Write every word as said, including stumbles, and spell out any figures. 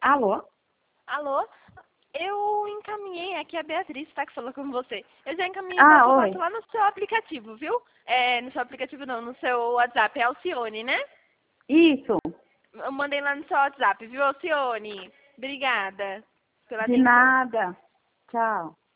Alô? Alô? Eu encaminhei aqui a Beatriz, tá? Que falou com você. Eu já encaminhei Ah, o oi. foto lá no seu aplicativo, viu? É, no seu aplicativo não, no seu WhatsApp. É Alcione, né? Isso. Eu mandei lá no seu WhatsApp, viu, Alcione? Obrigada pela De atenção. nada. Tchau.